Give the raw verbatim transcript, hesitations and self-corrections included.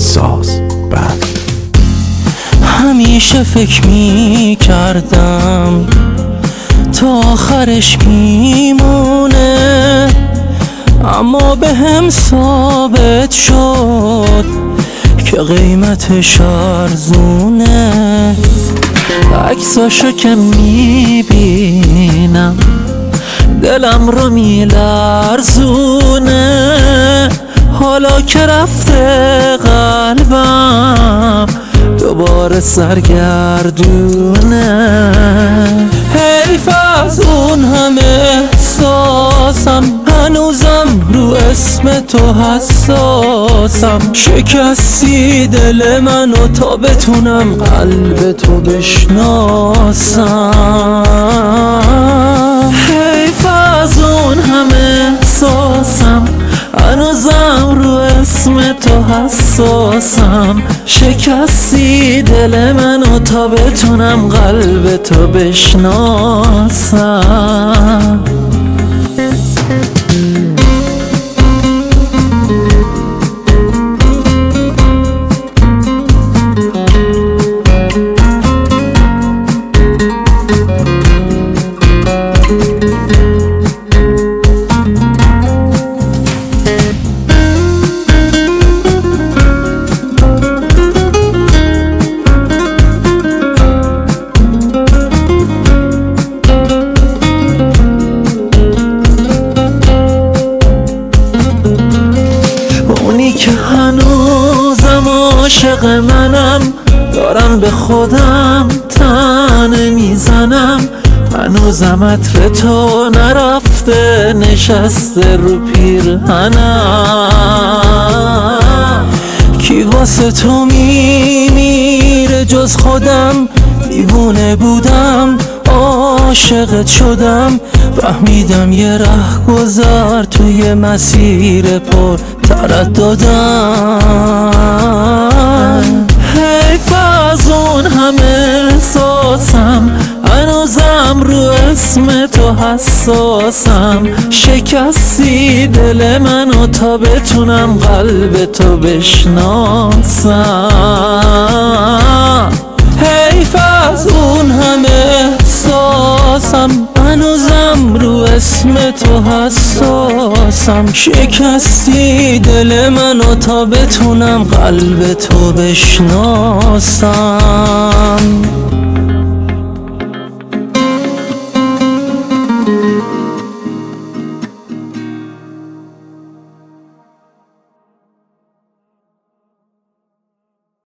ساز بعد. همیشه فکر می کردم تا آخرش میمونه، اما به هم ثابت شد که قیمتش ارزونه. عکساشو که میبینم دلم رو میلرزونه، حالا که رفته قلبم دوباره سرگردونه. حیف از اون همه احساسم، هنوزم رو اسم تو حساسم. شکستی دل منو تا بتونم قلب تو بشناسم. حیف از اون همه احساسم، هنوزم رو اسم تو حساسم. شکستی دل منو تا بتونم قلب تو بشناسم. که هنوزم عاشق منم، دارم به خودم طعنه میزنم. هنوزم عطر تو نرفته نشسته رو پیرهنم. کی واسه تو میمیره جز خودم؟ دیوونه بودم عاشقت شدم، فهمیدم یه ره گذر توی مسیر پر ترددم. حیف از اون همه احساسم، هنوزم رو اسم تو حساسم. شکستی دل منو تا بتونم قلب تو بشناسم. حیف از اون همه احساسم، هنوزم رو اسم تو حساسم. شکستی دل منو تا بتونم قلب تو بشناسم.